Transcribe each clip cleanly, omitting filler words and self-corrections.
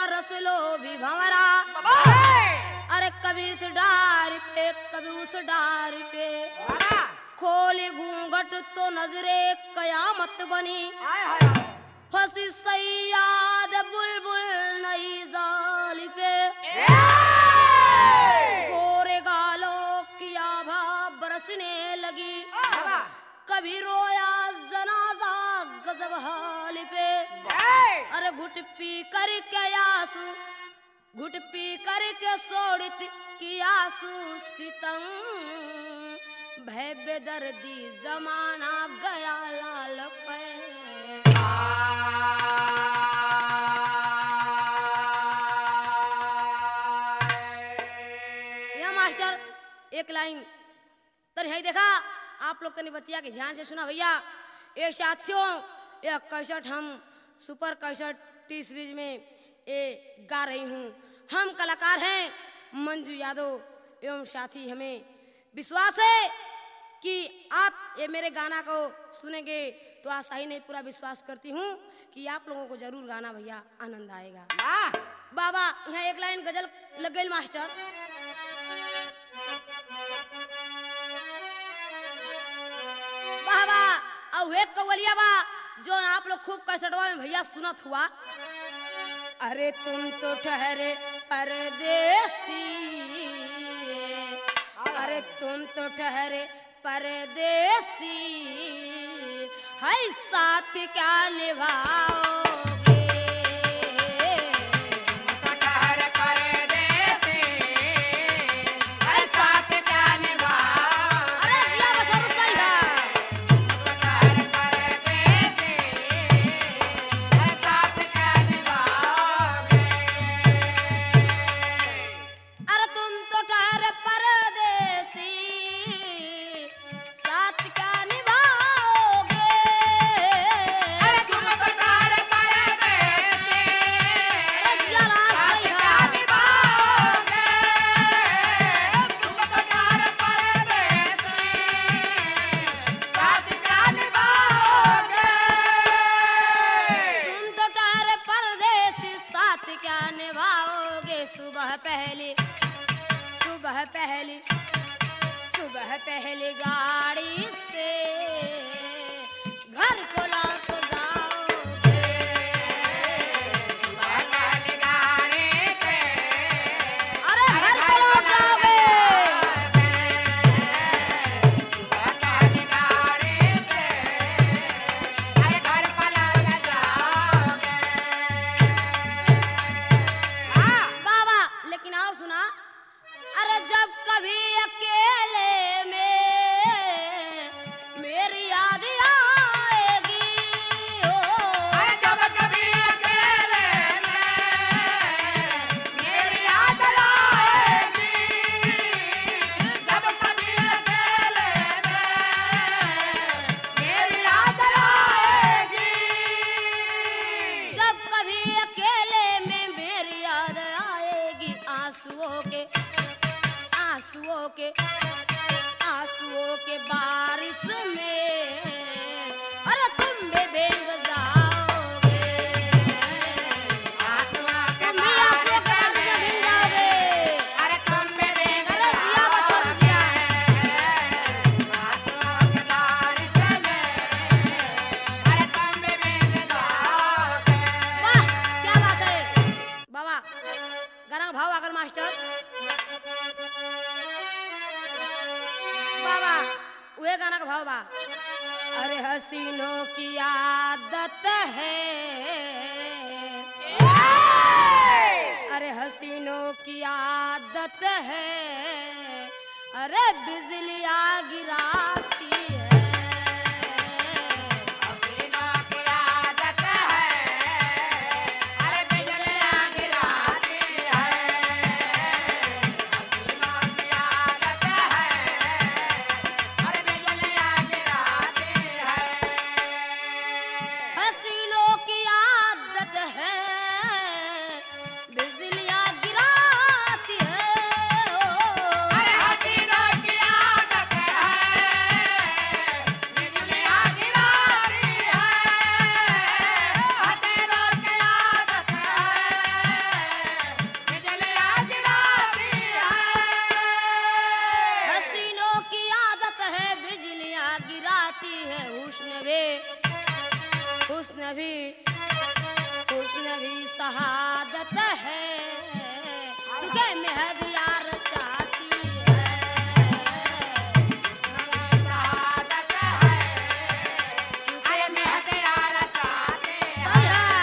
रस लो भी भंवरा। अरे कभी इस डार पे कभी उस डार पे, खोली घूंघट तो नजरे कयामत बनी। फंसी सैयाद बुलबुल नई जाली पे, गोरे गालों की आभा बरसने लगी। कभी रोया जनाजा गजब हाल पे। अरे घुट पी करके आंसू, घुट पी करके सोड़ित की आंसू सितम। भय बेदर्दी जमाना गया लाल पे। या मास्टर एक लाइन तर यही देखा आप लोग तनी बतिया के ध्यान से सुना भैया। ये साथियों यह कैसेट हम सुपर कैसेट टी सीरीज में ये गा रही हूँ। हम कलाकार हैं मंजू यादव एवं साथी। हमें विश्वास है कि आप ये मेरे गाना को सुनेंगे तो आशा ही नहीं पूरा विश्वास करती हूँ कि आप लोगों को जरूर गाना भैया आनंद आएगा। बाबा यहाँ एक लाइन गजल लग गई मास्टर। बाबा और एक कवलिया बा जो आप लोग खूब कैसेटवा में भैया सुनत हुआ। अरे तुम तो ठहरे परदेसी, अरे तुम तो ठहरे परदेसी, है साथ क्या निभाओगे। तो ठहरे परदेसी, है साथ क्या निभाओ। अरे जिया बच्चा सही है। तो ठहरे परदेसी, है साथ क्या निभाओगे। अरे तुम तो ठहरे परदेसी, साथ क्या निभाओगे। अरे तुम तो ठहरे परदेसी, साथ क्या निभाओगे। तुम तो ठहरे परदेसी, साथ क्या निभाओगे। तुम तो ठहरे परदेसी, साथ क्या निभाओगे। सुबह पहली, सुबह पहली, सुबह पहली गाड़ी से घर को लौट जाओगे। सुबह पहली गाड़ी से, अरे घर को लौट जाओगे। सुबह पहली गाड़ी से, अरे घर को लौट जाओगे। बाबा लेकिन और सुना। अरे जब कभी अकेले में मेरी याद आएगी, अरे जब कभी अकेले में मेरी याद आएगी। जब कभी अकेले में मेरी याद आएगी। जब कभी अकेले में मेरी याद आएगी। आंसुओं के, आंसुओं के, आंसुओं के बारिश में, अरे तुम भी भीग जाओगे। आंसुओं के बारिश में भीग जाओगे। अरे तुम भी भीग जाओगे। अरे जिया बच्चों जिया। आंसुओं के बारिश में, अरे तुम भी भीग जाओगे। वाह क्या बात है बाबा। गाना का भाव आकर मास्टर। बाबा वे गाना का भाव बा। अरे हसीनों की आदत है, अरे हसीनों की आदत है, अरे बिजलियाँ गिराती है। हसीनों की आदत है, अरे बिजलियाँ गिराती है। हसीनों की आदत है, अरे बिजलियाँ गिराती है। हसीनों की आदत है, बिजलियाँ गिराती है। अरे हसीनों की आदत है, भी शहादत है सुखे मेहद यार चाहती है शहादत है अरे मेहद यार चाहते हैं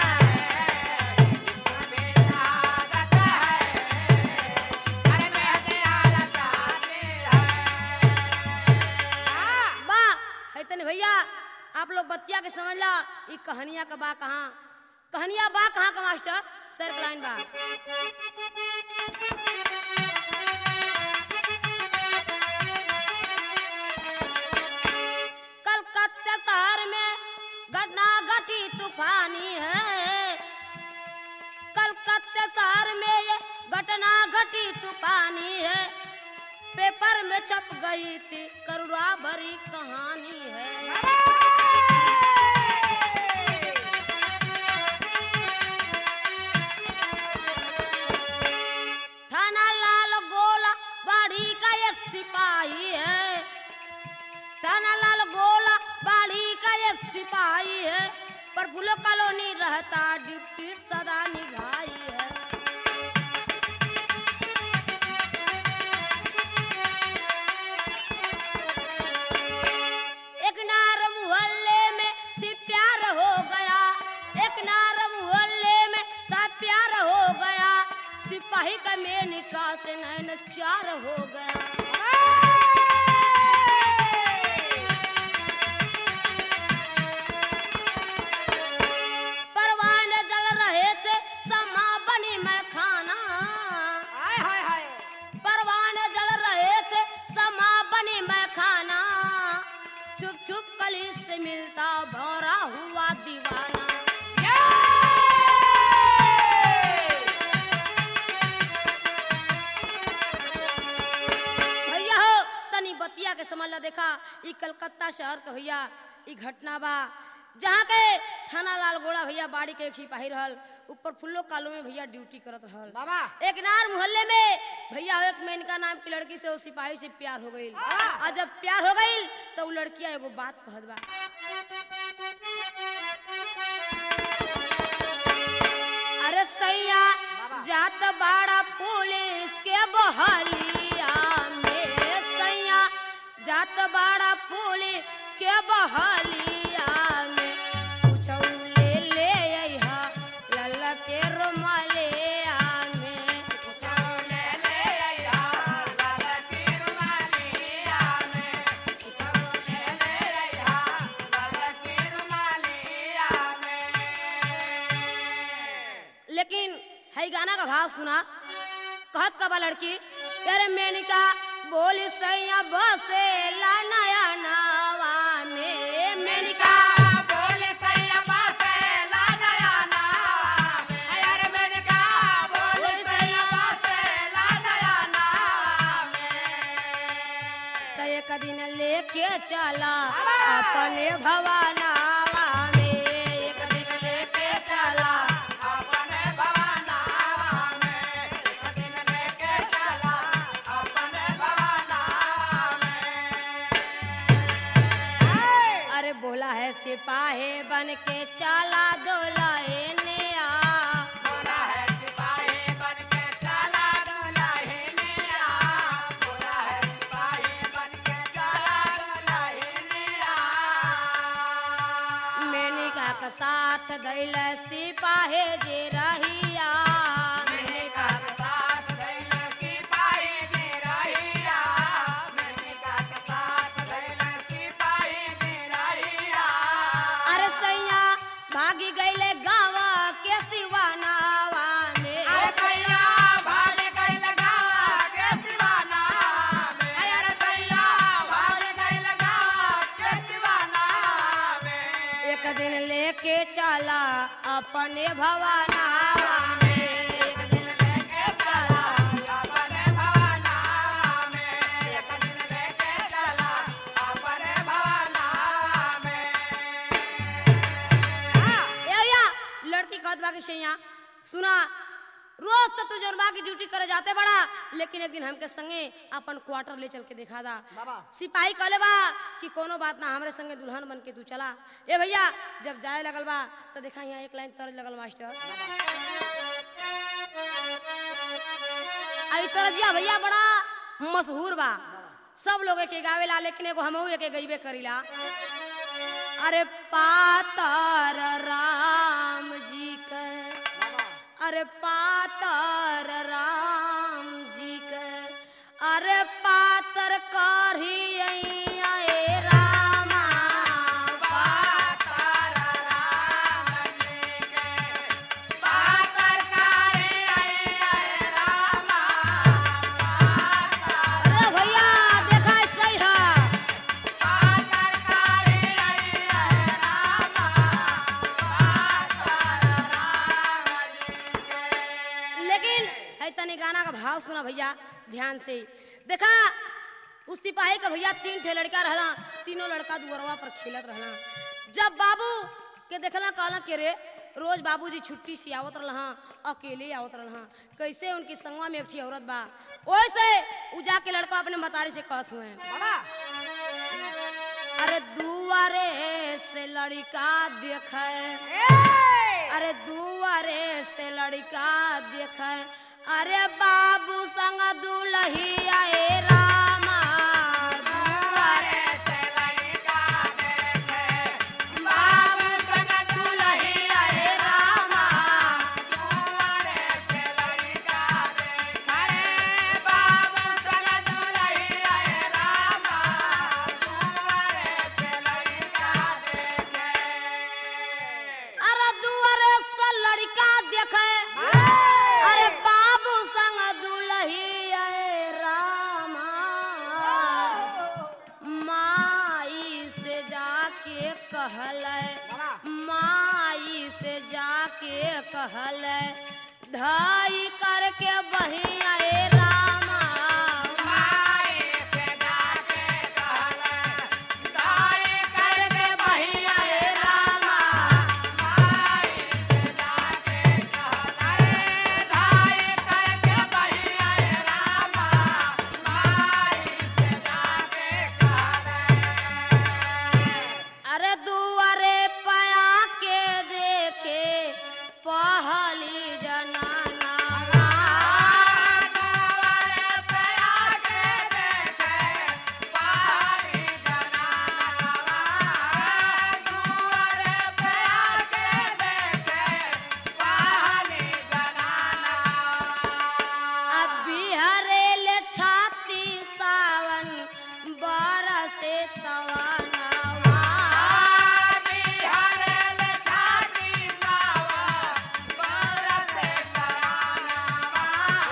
शहादत है अरे मेहद यार चाहते हैं वाह है तने भैया आप लोग बतिया के समझ ला ये कहानिया का बा कहाँ कहानिया बा कहाँ का मास्टर सर लाइन बा कलकत्ता शहर में घटना घटी तूफानी है कलकत्ता शहर में ये घटना घटी तूफानी है पेपर में छप गई थी करुणा भरी कहानी है थाना लाल गोला बाड़ी का एक सिपाही है थाना लाल गोला बाड़ी का एक सिपाही है पर फूलो कॉलोनी रहता ड्यूटी सदा निभाई है एक नार मोहल्ले में सी प्यार हो गया एक नार मोहल्ले में सा प्यार हो गया सिपाही का मेनिका से नैन चार हो गया परवाने जल रहे थे समा बनी मैं खाना परवाने जल रहे थे समा बनी मैं खाना चुप चुप कली से मिलता भौरा हुआ दीवाना भैया हो तनी बतिया के समझ ला देखा ई कलकत्ता शहर का भैया ई घटना बा जहाँ के थाना लाल गोड़ा भैया बाड़ी के एक सिपाही रहल ऊपर फुल्लो कालो में भैया ड्यूटी करत रहल बाबा एक नार मोहल्ले में भैया एक मेनका नाम की लड़की से उस सिपाही से प्यार हो गई और जब प्यार हो गई तो वो लड़किया एगो बात कहत बा अरे सैया जात बाड़ा पुलिस के बहलिया में सैया जात बाड़ा पुलिस के बहलिया में पूछौ ले ले अइहा लल्ला के रुमालिया में ले ले या लाल की रुमालिया में ले ले या लाल की रुमालिया में लेकिन है गाना का भाव सुना कहत का बा लड़की अरे मेनिका बोली सैया बसे ला नया नावा में मेनिका बोले सैया बासे ला नया नाम यार मैंने कहा बोले सैया बासे ला नया नाम तो एक दिन लेके चला अपने भवानावा में एक दिन लेके चला अपने भवानावा में एक दिन लेके चला अपने भवानावा में अरे बोला है सिपाही बन के चला दोलाए ने आ बोला है सिपाही बन के चला दुल्हे ने आ बोला है सिपाही बन के चला दुल्हे ने आ मेनिका का साथ दैल सिपाही जे रहिया मेनिका का साथ दैल सिपाही ने रहिया मेनिका का साथ दैल सिपाही ने रहिया अरे सैया भागी गईले गाँव के सिवानावा में अरे सैया भाग गई लगा के दीवाना में अरे सैया भाग गई लगा के दीवाना में एक दिन लेके चला अपने भवानावा में एक दिन लेके चला अपने भवानावा में एक दिन लेके चला अपने भवानावा में ए भैया लड़की कहत बा कि सैया सुना रोज तो तू जनबा की ड्यूटी करे जाते बड़ा, लेकिन एक दिन हमके संगे अपन क्वार्टर ले चल के दिखा दा। बाबा। सिपाही कहले बा कि कोनो बात ना, हमरे संगे दुल्हन बन के तू चला। ए भैया जब जाए लगल बा तो देखा यहाँ एक लाइन तर्ज लगल मास्टर। आई तर्जिया भैया बड़ा मशहूर बा, सब लोग के गावेला, लेकिन एगो हमहू एक गईबे करीला। अरे पातर राम जी के, अरे पातर राम जी के, अरे पातर करियैया ए रामा, पातर राम जी के, पातर करियैया ए रामा, अरे भैया देखा सही है। पातर करियैया ए रामा, पातर राम जी के। लेकिन है तनी गाना का भाव सुना भैया ध्यान से। देखा उस सिपाही का भैया 3 ठे लड़का रहला, तीनों लड़का दुअरवा पर खेलत रहला। जब बाबू के देखला कहला के रे रोज बाबूजी छुट्टी से आवत रहला, अकेले आवत रहला, कैसे उनकी संगवा में एक ठे औरत बा। ओइसे उ जाके लड़का अपने मतारी से कहत हुए, बाबा। अरे दुआरे से लड़का देखे, अरे दुआरे से लड़का देखे, अरे बाबू संग दुल्हिया ए रामा, दुआरे से लड़का देखे, बाबू संग दुल्हिया ए रामा, दुआरे से लड़का देखे, बाबू संग दुल्हिया ए रामा, दुआरे से लड़का देखे। अरे दुआरे से लड़का देखे, अरे बाबू संग दुल्हिया ए रामा, माई से जाके कहले, माई से जाके कहले, धाई करके बहिया ए रामा, माई से जाके कहले, दाई करके बहिया ए रामा, माई से जाके कहले, दाई करके बहिया ए रामा, माई से जाके कहले। अरे दुआरे पया के देखे पहली जनाना, दुआरे पे आके देखे पहली जनाना, दुआरे पे आके देखे पहली जनाना। अब बिहरे ले छाती सावन बरसे सवनवा, बिहारेल छाती सावा बरसे सरानावा,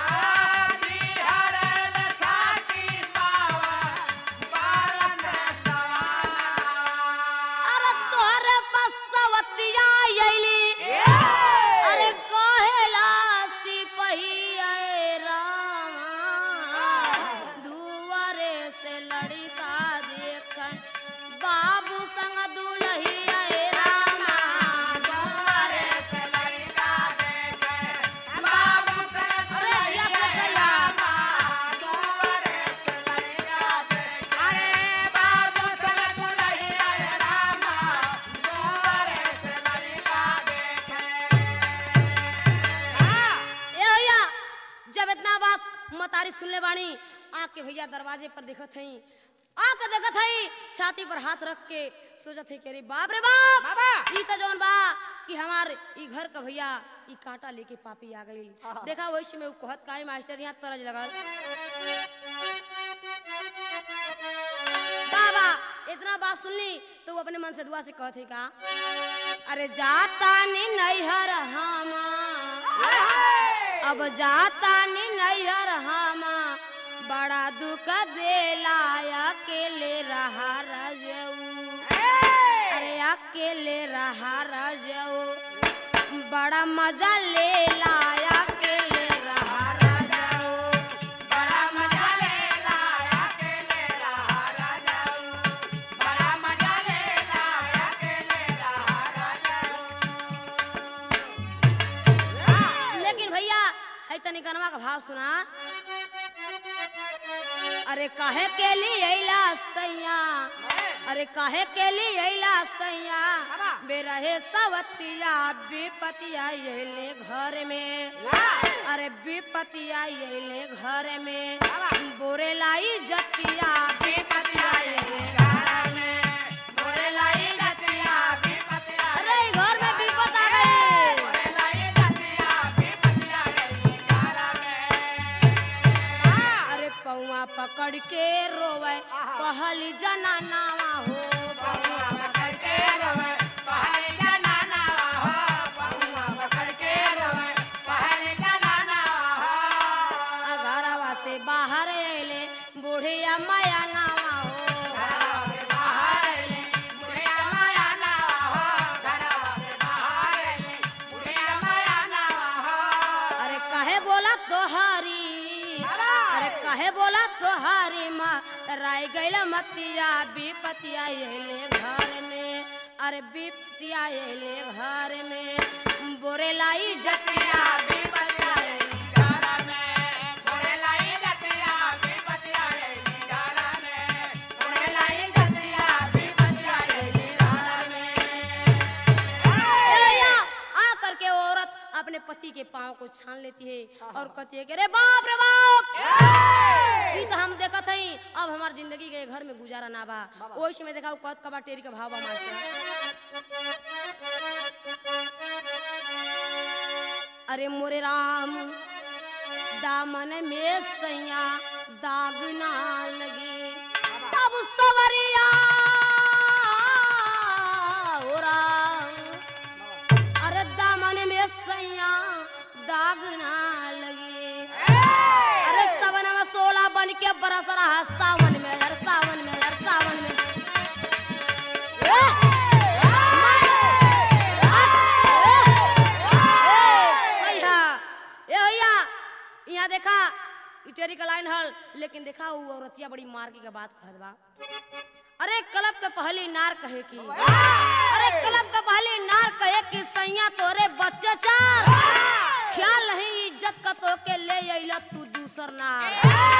बिहारेल छाती सावा बरसे सरानावा। अरे तोहरे बसवतिया अइली, अरे कहेला सिपहिया ए रामा, दुआरे से लड़का देखन, बाबू संग दुल्हिया ए रामा, दुआरे से लड़का देखे बाबू संग दुल्हिया ए रामा, दुआरे से लड़का देखे, अरे बाबू संग दुल्हिया ए रामा, दुआरे से लड़का देखे। ए भैया जब इतना बात मतारी सुनले बानी, आके भैया दरवाजे पर देखत हई, आके देखत हई, छाती पर हाथ रख के सोचत हई कि अरे बाप रे बाप, बाबा। ई त जौन बा कि हमार ई घर का भैया ई कांटा लेके पापी आ गई। देखा वैसे में उ कहत काई मास्टर यहाँ तरज लगल। बाबा इतना बात सुनली तो वो अपने मन से दुआ से कहत हई का, अरे जाता नी नैहर हमा, अब जाता नी नैहर हमा, बड़ा दुख देला अकेले रहा रजऊ, अरे अकेले रहा रजऊ, बड़ा मजा ले लाया अकेले रहा रजऊ, बड़ा मजा ले लाया अकेले रहा राजाऊ, बड़ा मजा ले लाया अकेले रहा राजाऊ। लेकिन भैया है तनी गनवा का भाव सुना। अरे काहे के लिए अइला सैया, अरे काहे के लिए अइला सैया, बेरहे सवतिया विपतिया अइले घर में, अरे विपतिया अइले घर में, बोरे लाई जतिया विपतिया अइले घर में, बोरे लाई जतिया विपतिया, अरे घर में विपत आ गई, बोरे लाई जतिया विपतिया अइले घर में। अरे पौआ पकड़ के रोवे पहली जनानावा हो, पौआ पकड़ के रोवे पहली जनानावा हो, पौआ पकड़ के रोवे पहली जनानावा हो। घरवा से बाहर अइले बुढ़िया माया नावा हो, घरवा से बाहर अइले बुढ़िया माया नावा हो, घरवा से बाहर अइले बुढ़िया माया नावा हो। अरे काहे बोला तोहारी, अरे काहे बोला तोहारी माँ राय गइल मतिया विपतिया अइले घर में, अरे विपतिया अइले घर में, बोरे लाई जतिया विपतिया अइले घर में, बोरे लाई जतिया विपतिया अइले घर में, बोरे लाई जतिया विपतिया अइले घर में। आ करके औरत अपने पति के पाँव को छान लेती है और कहती है कि रे बाप रे बाप, ई तो हम देखत हई अब हमार जिंदगी के घर में गुजारा ना बा। ओइसे में देखा कत कबा टेरी के भाव बा मास्टर। अरे मोरे राम दामन में सैया दाग ना लगे, अब सवरिया हो राम, अरे दामन में सैया दाग ना लगे, अरे सवनवा 16 बन के बरस रहा सावन में, यार सावन में, यार सावन में। यहाँ देखा इटेरी का लाइन हल, लेकिन देखा वो औरतिया बड़ी मार की बात कहत बा। अरे कलब के पहली नार कहे की, अरे कलब के पहली नार कहे कि सैया तोरे बच्चे चार, ख्याल नहीं इज्जत का तो के ले अइला तू दूसर नार।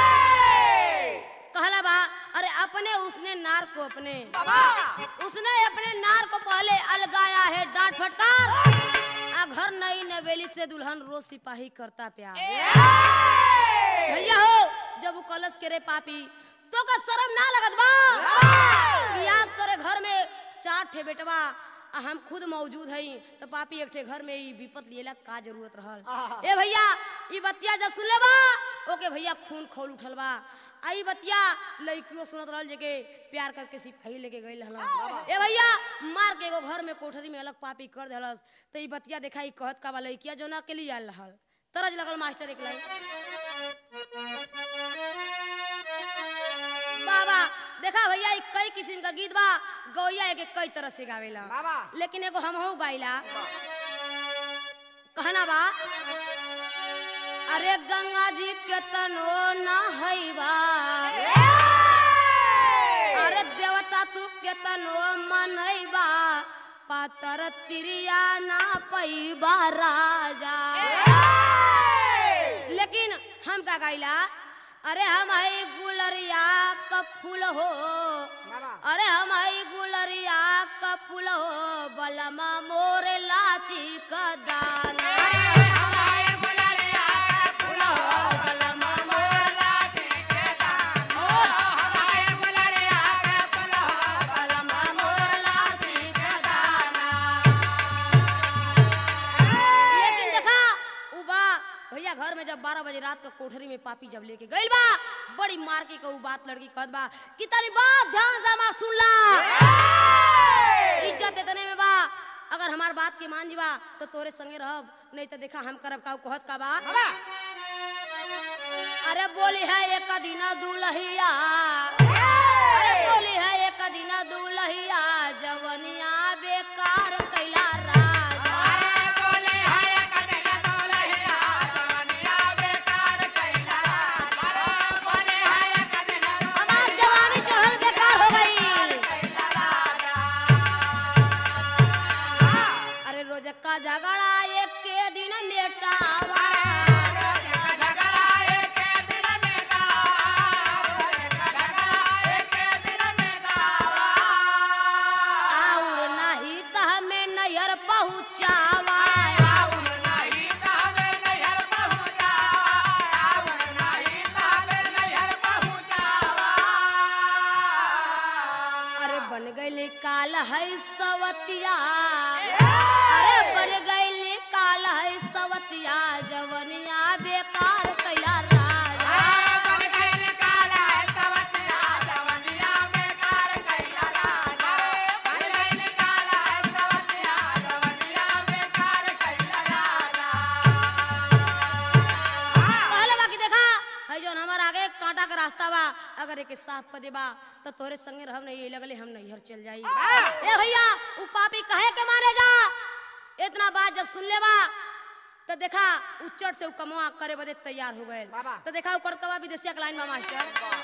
कहला बा अरे अपने उसने नार को अपने, उसने अपने नार को पहले अलगाया है डांट फटकार, आ घर नई नवेली से दुल्हन रोज सिपाही करता प्यार। भैया हो जब वो कलश के रे पापी तो का शर्म ना लगत बा कि आज तोरे घर में 4 ठे बेटवा हम खुद मौजूद हई, तो पापी एक ठे घर में ई विपत लिएला का जरूरत रहल। ए भैया ई बतिया जब सुन ले बा ओके भैया खून खौल उठल बा। आई बतिया लड़कियों सुनत रहल जेके प्यार करके सिपाही लेके गइल रहल। ए भैया मार के एगो घर में कोठरी में अलग पापी कर देहलस। तो ई बतिया देखा ई कहत का बा लड़किया जो ना के लिए आल रहल। तरज लगल मास्टर एक लाइन बाबा देखा भैया एक कई किस्म का गीत बा, गौया एक कई तरह से गावेला, लेकिन एगो हम हो गाइला कहना बा। अरे गंगा जी के तनो नहैबा, अरे देवता तू के तनो मनैबा, पातर तिरिया ना पैबा राजा। लेकिन हम का गाइला, अरे हम है गुलरिया का फूल हो, अरे हम है गुलरिया का फूल हो, बलमा मोरे लाची का दाना। भैया घर में जब 12 बजे रात का कोठरी में पापी जब लेके गइल बा, बड़ी मार के कहू बात लड़की कहत बा कि तारी बात ध्यान से हमार सुन ला, इज्जत इतने में बा, अगर हमार बात के मान जीवा तो तोरे संगे रहब, नहीं तो देखा हम करब का कहत का बा। अरे बोली है एक दिन दुल्हिया, अरे बोली है एक दिन दुल्हिया, जवनिया बेकार कैला राजा। का झगड़ा एक के दिन मेटावा, है सवतिया अरे बढ़ गई काल है सवतिया जवनिया बेकार कैला राजा बन गइल काला सवतिया जवनिया बेकार कैला राजा बन गइल काला सवतिया जवनिया बेकार कैला राजा पहले बाकी देखा है जो हमार आगे कांटा का रास्ता बा अगर एक साफ कर देबा तो तोरे संगे रहब नहीं लगले हम नैहर चल जाई ए भैया उ पापी कहे के मारेगा इतना बात जब सुन लेबा तो देखा उच्चट से उ कमवा करे बदे तैयार हो गए बाबा। तो देखा उ करतवा विदेशिया के लाइन में मास्टर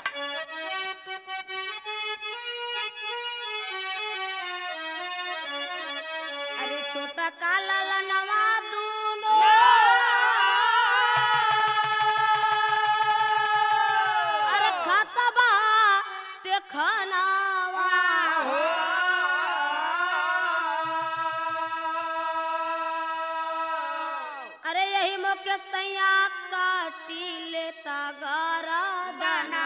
अरे छोटा काला लनवा दूनो अरे खाता बा ते खानावा अरे यही मौके सैया काटी लेता गारा दाना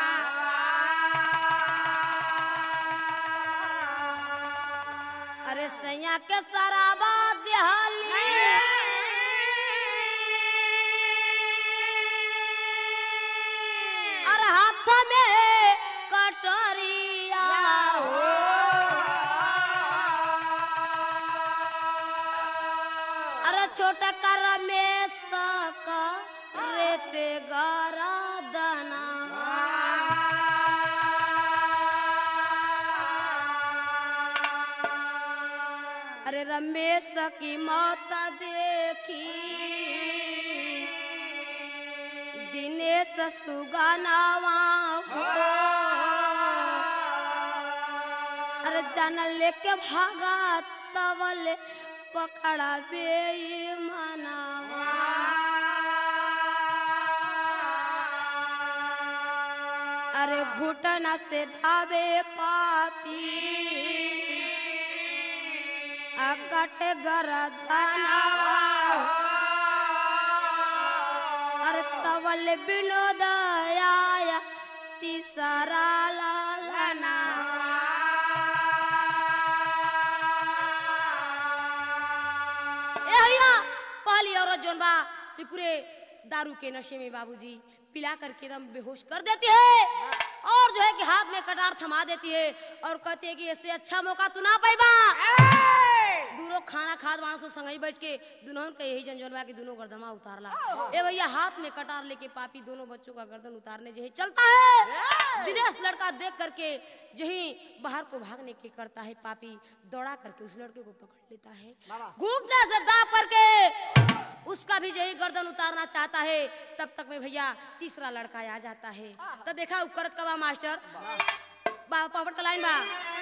अरे सैया के सराबा दिहाली अरे हाथ में कटोरिया अरे छोटा कर में सका रेते गारा दाना अरे रमेश की मौत देखी दिनेश सुगानावा हो अरे जान लेके भागा तवल पकड़ा बेईमानावा अरे घुटना से धावे पापी कट गरदाना अरे तवल विनोद आया तीसरा लालना ए भैया पहली औरत जोन बा कि पूरे दारू के नशे में बाबूजी पिला करके एकदम बेहोश कर देती है और जो है कि हाथ में कटार थमा देती है और कहती है कि इससे अच्छा मौका तू ना पाइबा दूरो खाना खाद मानसो संगई बैठ के दुनों के यही जनजनवा के दोनों गर्दनमा उतारला ए भैया हाथ में कटार लेके पापी दोनों बच्चों का गर्दन उतारने जो है चलता है दिनेश लड़का देख करके जही बाहर को भागने के करता है पापी दौड़ा करके उस लड़के को पकड़ लेता है घूंटने से दाब करके उसका भी यही गर्दन उतारना चाहता है तब तक में भैया तीसरा लड़का आ जाता है तो देखा करत कबा मास्टर पापड़ का लाइन बा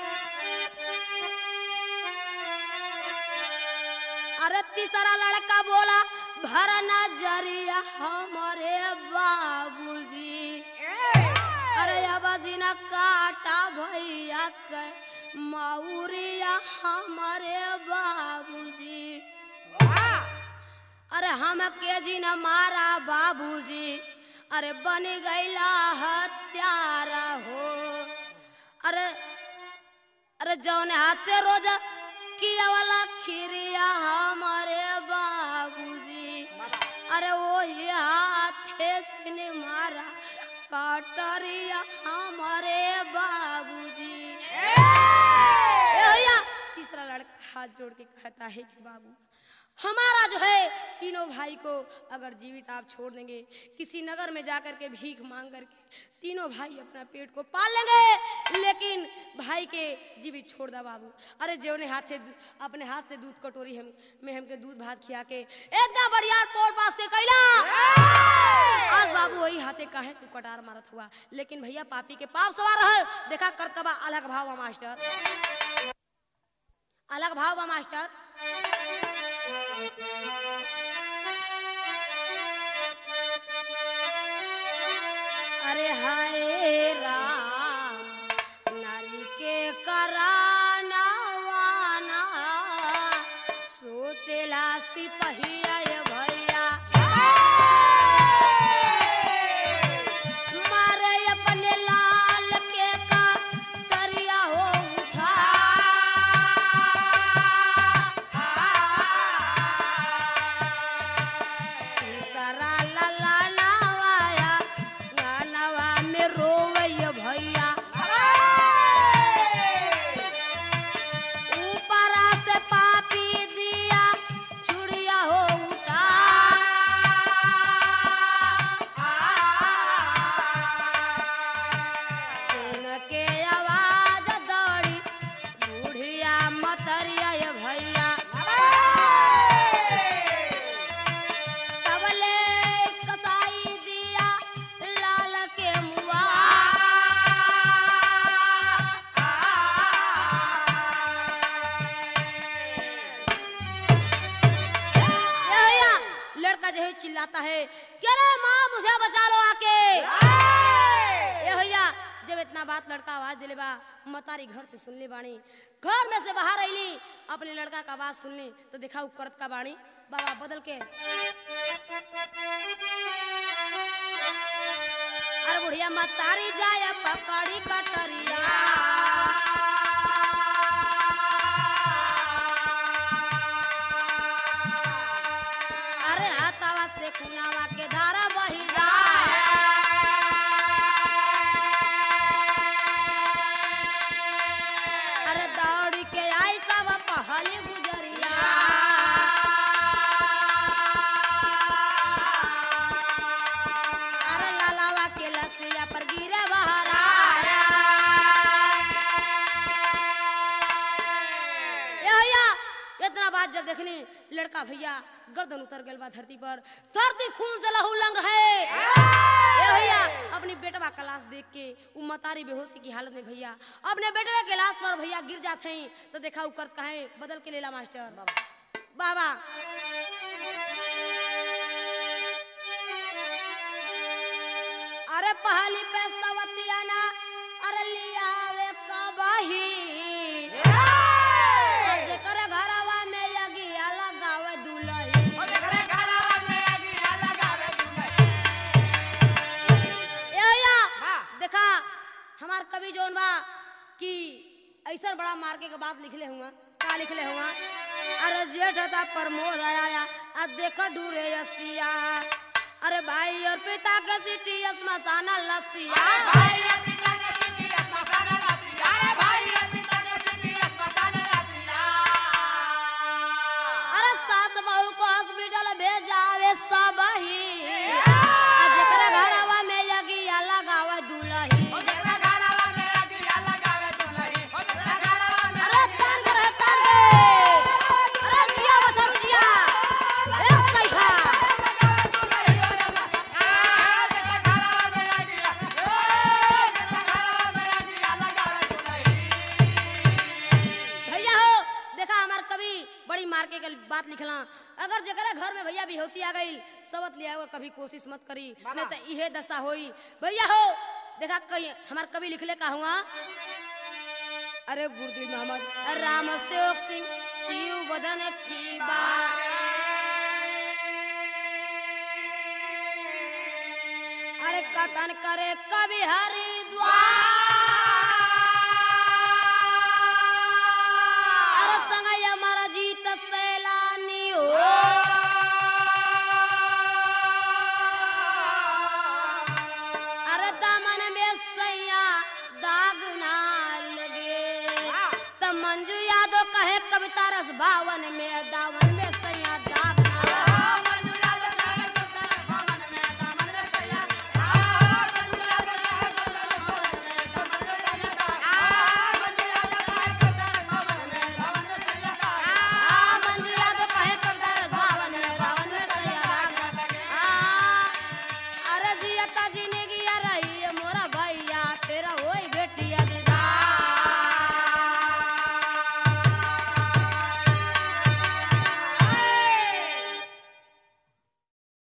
अरे तीसरा लड़का बोला भर नजरिया हमारे बाबूजी अरे आबाजी न काटा भैया के माउरिया हमारे बाबूजी अरे हम के जी न मारा बाबूजी अरे बन गईला हत्यारा हो अरे अरे जौन हाथे रोज किया वाला खीरिया हमारे बाबूजी अरे वो ये हाथे से मारा कटरिया हमारे बाबूजी भैया तीसरा लड़का हाथ जोड़ के कहता है कि बाबू हमारा जो है तीनों भाई को अगर जीवित आप छोड़ देंगे किसी नगर में जाकर के भीख मांग करके तीनों भाई अपना पेट को पाल लेंगे लेकिन भाई के जीवित छोड़ दा बाबू अरे जो ने अपने हाथ से दूध कटोरी हमके दूध भात खिया के एकदम बढ़िया पोल पास के कैला आज बाबू वही हाथे काहे तू कटार मारत हुआ लेकिन भैया पापी के पाप सवार है देखा करतबा अलग भाव मास्टर अलग भाव मास्टर अरे हाय राम नारी के कराना वाना सोचेला सिपहिया ये भैया मारे अपने लाल के का तरिया हो उठा कहे कि अरे माँ मुझे बचा लो आके। ए भैया जब इतना बात लड़का आवाज दिले बा, मतारी घर से सुनली बाणी, घर में से बाहर आईली, अपने लड़का का आवाज सुनली तो देखा उ करत का बाणी बाबा बदल के, अरे बुढ़िया मतारी जाया पकड़ी कटरिया, अरे हाथावा से खुनावा के धारा बही जाए, अरे दौड़ी के आई सब पहली गुजरिया, अरे लालावा के लसिया पर गिरे बहरा, इतना बात जब देखनी लड़का भैया गर्दन उतर गल बा धरती पर, धरती खून से लहू लंग है। ए भैया अपनी बेटवा का लाश देख के उ मतारी बेहोशी की हालत में भैया अपने बेटवे के लाश पर भैया गिर जाते हैं तो देखा उ करत कहे बदल के लेला मास्टर बाबा। अरे पहाली पे सवतिया ना अरे लिया वे कबही, जेकर घरवा में यगिया लगावे दुलही, देखा हमार कवि जोन बा कि ऐसा बड़ा मार्के के बात लिखले हुआ का लिखले हुआ, अरे जेठ था प्रमोद आया और देखा ढूरे यसिया, अरे भाई और पिता के सिटी स्मशाना लसिया, अरे सात बहू को हॉस्पिटल भेजावे सब ही, जेकरा घरवा में यगिया लगावे दुलही, अरे तान करे तान रे, अरे जिया बचरू जिया एक कैखा, भैया हो देखा हमार कवि बड़ी मार्के के बात लिखला, अगर जकरा घर में भैया बिहोती आ गई सबत लिया हुआ कभी कोशिश मत करी नहीं तो इहे दशा होई। भैया हो देखा कहीं हमार कवि लिखले का हुआ, अरे गुरुदिल मोहम्मद राम सेवक सिंह शिव बदन की बात, अरे कथन करे कवि हरिद्वार, अरे संगय हमारा जीत सैलानी हो, अरे दामन में सैया दाग ना लगे, तब मंजू यादव कहे कविता रस भावन में